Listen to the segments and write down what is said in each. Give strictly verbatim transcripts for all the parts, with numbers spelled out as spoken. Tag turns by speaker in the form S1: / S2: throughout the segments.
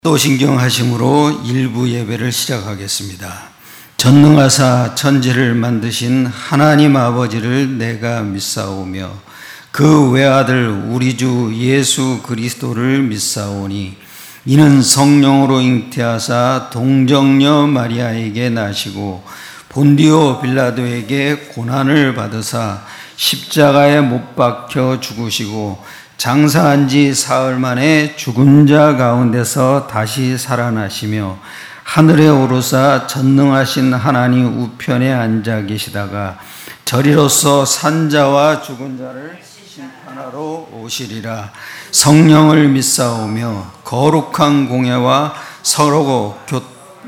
S1: 또 신경하심으로 일부 예배를 시작하겠습니다. 전능하사 천지를 만드신 하나님 아버지를 내가 믿사오며 그 외아들 우리 주 예수 그리스도를 믿사오니 이는 성령으로 잉태하사 동정녀 마리아에게 나시고 본디오 빌라도에게 고난을 받으사 십자가에 못 박혀 죽으시고 장사한 지 사흘 만에 죽은 자 가운데서 다시 살아나시며 하늘에 오르사 전능하신 하나님 우편에 앉아 계시다가 저리로서 산자와 죽은 자를 심판하러 오시리라. 성령을 믿사오며 거룩한 공예와 서로 교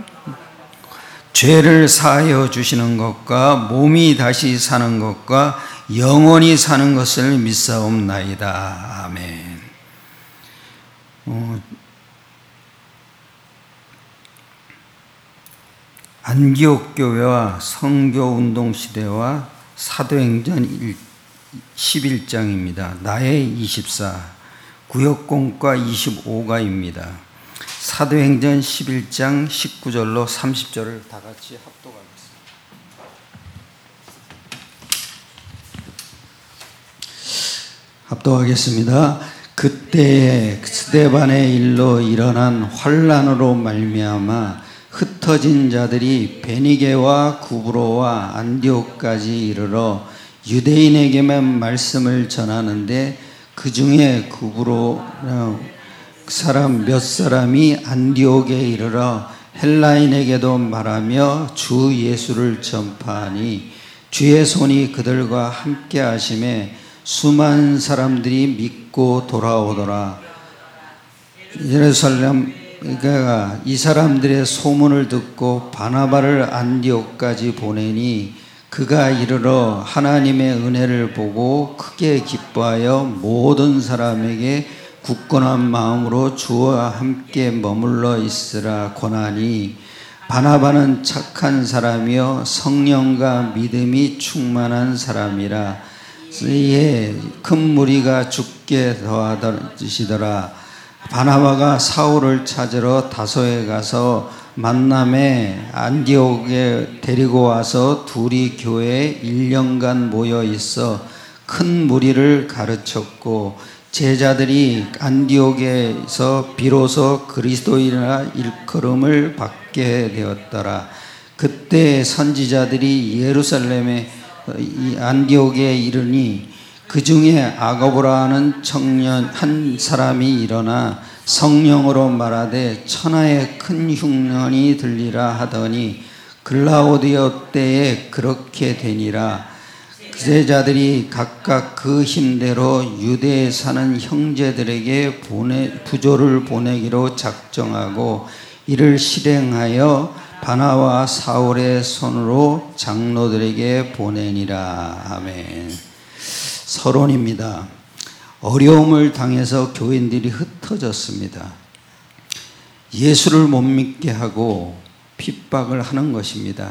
S1: 죄를 사하여 주시는 것과 몸이 다시 사는 것과 영원히 사는 것을 믿사옵나이다. 아멘. 어, 안디옥 교회와 선교운동 시대와 사도행전 십일 장입니다. 나의 이십사, 구역공과 이십오가입니다. 사도행전 십일 장 십구 절로 삼십 절을 다 같이 합독하겠습니다. 합독하겠습니다. 그때에 스데반의 일로 일어난 환난으로 말미암아 흩어진 자들이 베니게와 구브로와 안디옥까지 이르러 유대인에게만 말씀을 전하는데 그 중에 구브로 사람 몇 사람이 안디옥에 이르러 헬라인에게도 말하며 주 예수를 전파하니 주의 손이 그들과 함께 하심에 수많은 사람들이 믿고 돌아오더라. 예루살렘 그가 이 사람들의 소문을 듣고 바나바를 안디옥까지 보내니 그가 이르러 하나님의 은혜를 보고 크게 기뻐하여 모든 사람에게 굳건한 마음으로 주와 함께 머물러 있으라 권하니 바나바는 착한 사람이요 성령과 믿음이 충만한 사람이라. 이에 큰 무리가 죽게 더하시더라. 바나바가 사울을 찾으러 다소에 가서 만남에 안디옥에 데리고 와서 둘이 교회에 일 년간 모여 있어 큰 무리를 가르쳤고 제자들이 안디옥에서 비로소 그리스도인이라 일컬음을 받게 되었더라. 그때 선지자들이 예루살렘에 이 안디옥에 이르니 그 중에 아고보라 하는 청년 한 사람이 일어나 성령으로 말하되 천하에 큰 흉년이 들리라 하더니 글라우디오 때에 그렇게 되니라. 제자들이 각각 그 힘대로 유대에 사는 형제들에게 보내, 부조를 보내기로 작정하고 이를 실행하여 바나와 사울의 손으로 장로들에게 보내니라. 아멘. 서론입니다. 어려움을 당해서 교인들이 흩어졌습니다. 예수를 못 믿게 하고 핍박을 하는 것입니다.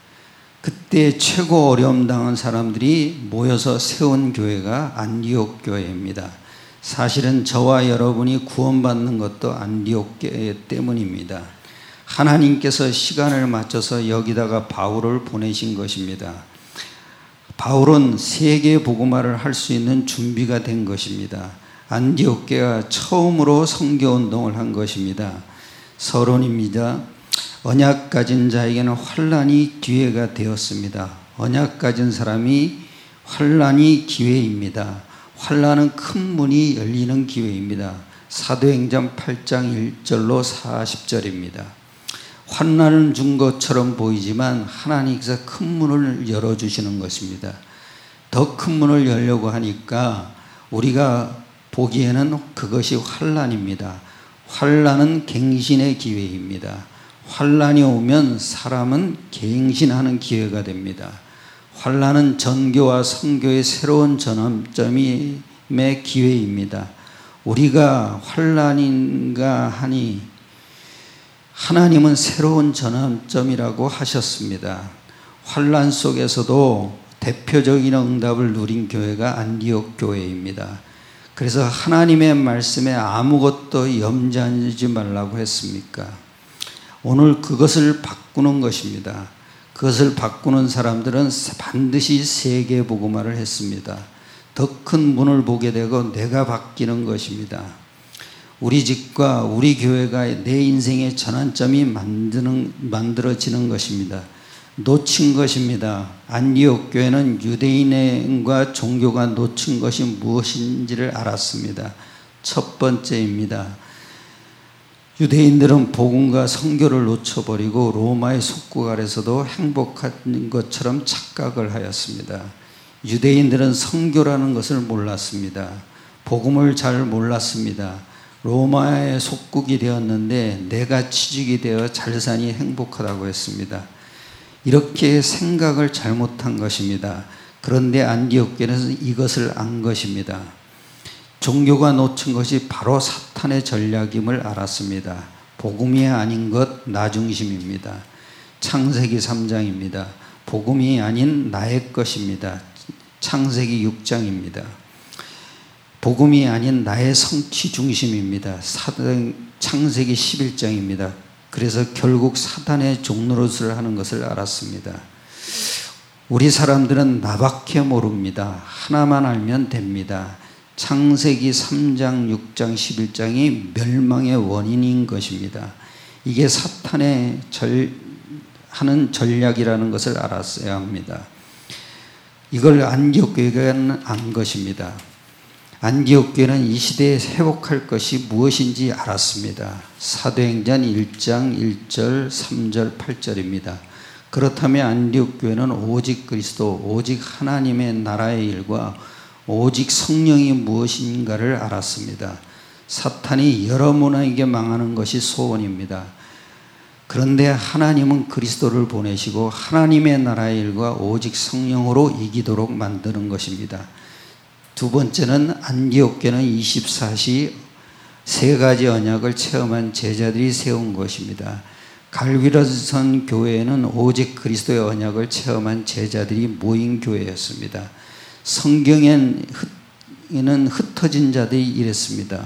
S1: 그때 최고 어려움 당한 사람들이 모여서 세운 교회가 안디옥 교회입니다. 사실은 저와 여러분이 구원받는 것도 안디옥 교회 때문입니다. 하나님께서 시간을 맞춰서 여기다가 바울을 보내신 것입니다. 바울은 세계 복음화를 할 수 있는 준비가 된 것입니다. 안디옥 교회가 처음으로 선교 운동을 한 것입니다. 서론입니다. 언약 가진 자에게는 환난이 기회가 되었습니다. 언약 가진 사람이 환난이 기회입니다. 환난은 큰 문이 열리는 기회입니다. 사도행전 팔 장 일 절로 사십 절입니다. 환난을 준 것처럼 보이지만 하나님께서 큰 문을 열어주시는 것입니다. 더 큰 문을 열려고 하니까 우리가 보기에는 그것이 환난입니다. 환난은 갱신의 기회입니다. 환난이 오면 사람은 갱신하는 기회가 됩니다. 환난은 전교와 선교의 새로운 전환점의 기회입니다. 우리가 환난인가 하니 하나님은 새로운 전환점이라고 하셨습니다. 환난 속에서도 대표적인 응답을 누린 교회가 안디옥 교회입니다. 그래서 하나님의 말씀에 아무것도 염려하지 말라고 했습니까? 오늘 그것을 바꾸는 것입니다. 그것을 바꾸는 사람들은 반드시 세계복음화를 했습니다. 더 큰 문을 보게 되고 내가 바뀌는 것입니다. 우리 집과 우리 교회가 내 인생의 전환점이 만드는, 만들어지는 것입니다. 놓친 것입니다. 안디옥 교회는 유대인과 종교가 놓친 것이 무엇인지를 알았습니다. 첫 번째입니다. 유대인들은 복음과 선교를 놓쳐버리고 로마의 속국 아래서도 행복한 것처럼 착각을 하였습니다. 유대인들은 선교라는 것을 몰랐습니다. 복음을 잘 몰랐습니다. 로마의 속국이 되었는데 내가 취직이 되어 잘 사니 행복하다고 했습니다. 이렇게 생각을 잘못한 것입니다. 그런데 안디옥 교회는 이것을 안 것입니다. 종교가 놓친 것이 바로 사탄의 전략임을 알았습니다. 복음이 아닌 것 나 중심입니다. 창세기 삼 장입니다. 복음이 아닌 나의 것입니다. 창세기 육 장입니다. 복음이 아닌 나의 성취 중심입니다. 사단, 창세기 십일 장입니다. 그래서 결국 사단의 종노릇을 하는 것을 알았습니다. 우리 사람들은 나밖에 모릅니다. 하나만 알면 됩니다. 창세기 삼 장, 육 장, 십일 장이 멸망의 원인인 것입니다. 이게 사탄의 절, 하는 전략이라는 것을 알았어야 합니다. 이걸 안디옥 교회가 안 것입니다. 안디옥 교회는 이 시대에 회복할 것이 무엇인지 알았습니다. 사도행전 일 장 일 절, 삼 절, 팔 절입니다. 그렇다면 안디옥 교회는 오직 그리스도, 오직 하나님의 나라의 일과 오직 성령이 무엇인가를 알았습니다. 사탄이 여러분에게 망하는 것이 소원입니다. 그런데 하나님은 그리스도를 보내시고 하나님의 나라의 일과 오직 성령으로 이기도록 만드는 것입니다. 두 번째는 안디옥 교회는 이십사 시 세 가지 언약을 체험한 제자들이 세운 것입니다. 갈비로선 교회에는 오직 그리스도의 언약을 체험한 제자들이 모인 교회였습니다. 성경에는 흩어진 자들이 이랬습니다.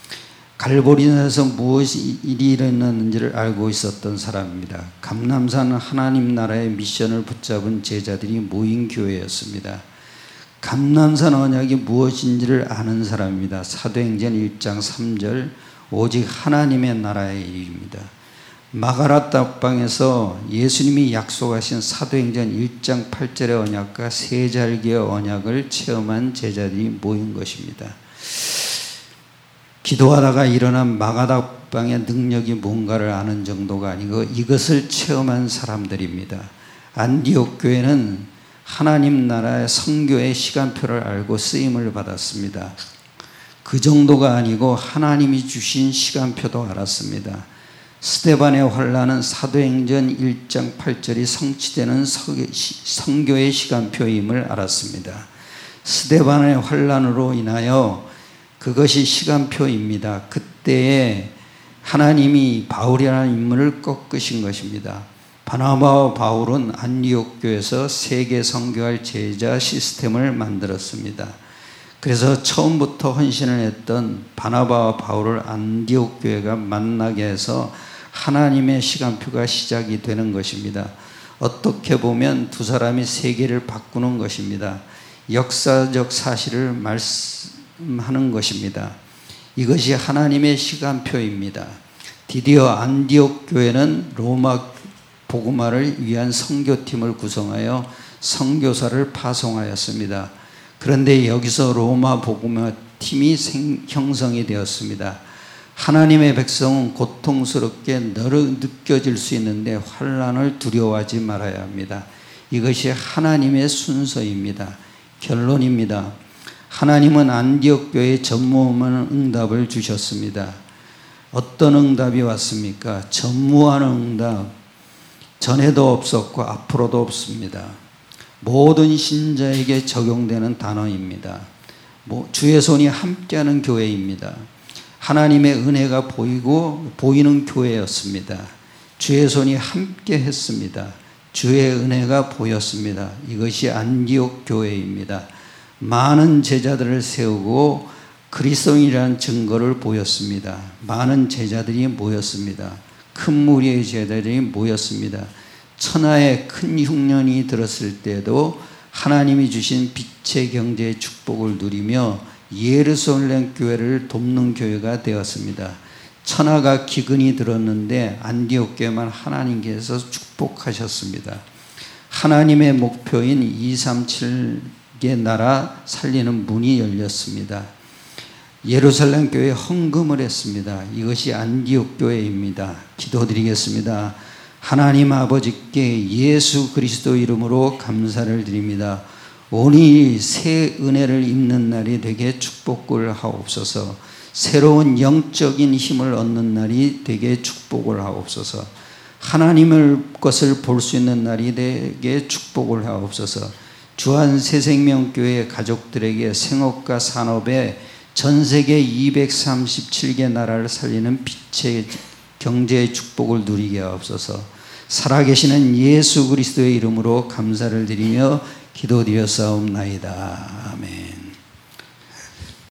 S1: 갈보리산에서 무엇이 일이 일어났는지를 알고 있었던 사람입니다. 감람산 하나님 나라의 미션을 붙잡은 제자들이 모인 교회였습니다. 감람산 언약이 무엇인지를 아는 사람입니다. 사도행전 일 장 삼 절, 오직 하나님의 나라의 일입니다. 마가라 떡방에서 예수님이 약속하신 사도행전 일 장 팔 절의 언약과 세 잘기의 언약을 체험한 제자들이 모인 것입니다. 기도하다가 일어난 마가다방의 능력이 뭔가를 아는 정도가 아니고 이것을 체험한 사람들입니다. 안디옥 교회는 하나님 나라의 선교의 시간표를 알고 쓰임을 받았습니다. 그 정도가 아니고 하나님이 주신 시간표도 알았습니다. 스데반의 환란은 사도행전 일 장 팔 절이 성취되는 선교의 시간표임을 알았습니다. 스데반의 환란으로 인하여 그것이 시간표입니다. 그때에 하나님이 바울이라는 인물을 꺾으신 것입니다. 바나바와 바울은 안디옥 교회에서 세계 선교할 제자 시스템을 만들었습니다. 그래서 처음부터 헌신을 했던 바나바와 바울을 안디옥 교회가 만나게 해서 하나님의 시간표가 시작이 되는 것입니다. 어떻게 보면 두 사람이 세계를 바꾸는 것입니다. 역사적 사실을 말씀하는 것입니다. 이것이 하나님의 시간표입니다. 드디어 안디옥 교회는 로마 복음화를 위한 선교팀을 구성하여 선교사를 파송하였습니다. 그런데 여기서 로마 복음화 팀이 생, 형성이 되었습니다. 하나님의 백성은 고통스럽게 느껴질 수 있는데 환난을 두려워하지 말아야 합니다. 이것이 하나님의 순서입니다. 결론입니다. 하나님은 안디옥 교회에 전무하는 응답을 주셨습니다. 어떤 응답이 왔습니까? 전무하는 응답. 전에도 없었고 앞으로도 없습니다. 모든 신자에게 적용되는 단어입니다. 주의 손이 함께하는 교회입니다. 하나님의 은혜가 보이고 보이는 교회였습니다. 주의 손이 함께 했습니다. 주의 은혜가 보였습니다. 이것이 안디옥 교회입니다. 많은 제자들을 세우고 그리스도인이라는 증거를 보였습니다. 많은 제자들이 모였습니다. 큰 무리의 제자들이 모였습니다. 천하에 큰 흉년이 들었을 때도 하나님이 주신 빛의 경제의 축복을 누리며 예루살렘 교회를 돕는 교회가 되었습니다. 천하가 기근이 들었는데 안디옥 교회만 하나님께서 축복하셨습니다. 하나님의 목표인 이백삼십칠 개 나라 살리는 문이 열렸습니다. 예루살렘 교회에 헌금을 했습니다. 이것이 안디옥 교회입니다. 기도드리겠습니다. 하나님 아버지께 예수 그리스도 이름으로 감사를 드립니다. 오늘 새 은혜를 입는 날이 되게 축복을 하옵소서. 새로운 영적인 힘을 얻는 날이 되게 축복을 하옵소서. 하나님의 것을 볼 수 있는 날이 되게 축복을 하옵소서. 주한 새생명교회 가족들에게 생업과 산업에 전 세계 이백삼십칠 개 나라를 살리는 빛의 경제의 축복을 누리게 하옵소서. 살아계시는 예수 그리스도의 이름으로 감사를 드리며 기도드렸사옵나이다.